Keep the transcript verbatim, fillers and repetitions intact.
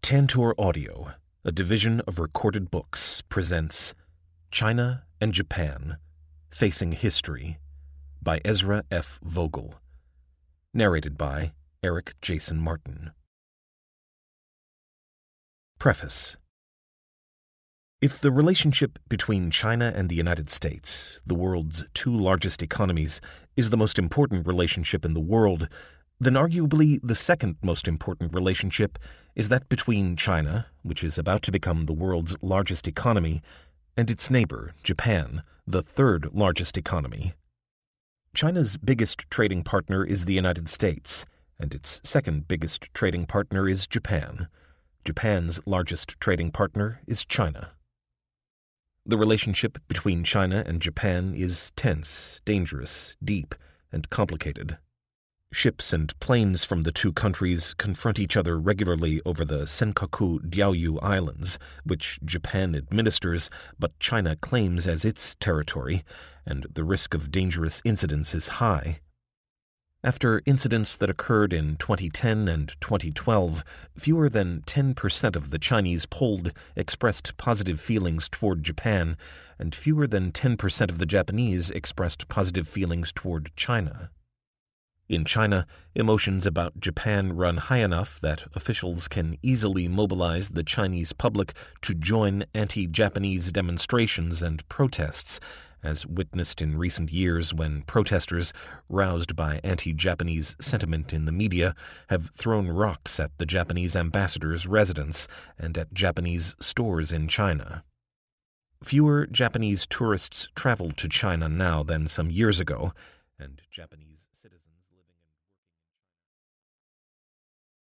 Tantor Audio, a division of Recorded Books, presents China and Japan, Facing History by Ezra F. Vogel. Narrated by Eric Jason Martin. Preface. If the relationship between China and the United States, the world's two largest economies, is the most important relationship in the world, then arguably the second most important relationship is that between China, which is about to become the world's largest economy, and its neighbor, Japan, the third largest economy. China's biggest trading partner is the United States, and its second biggest trading partner is Japan. Japan's largest trading partner is China. The relationship between China and Japan is tense, dangerous, deep, and complicated. Ships and planes from the two countries confront each other regularly over the Senkaku Diaoyu Islands, which Japan administers but China claims as its territory, and the risk of dangerous incidents is high. After incidents that occurred in twenty ten and twenty twelve, fewer than ten percent of the Chinese polled expressed positive feelings toward Japan, and fewer than ten percent of the Japanese expressed positive feelings toward China. In China, emotions about Japan run high enough that officials can easily mobilize the Chinese public to join anti-Japanese demonstrations and protests, as witnessed in recent years when protesters, roused by anti-Japanese sentiment in the media, have thrown rocks at the Japanese ambassador's residence and at Japanese stores in China. Fewer Japanese tourists travel to China now than some years ago, and Japanese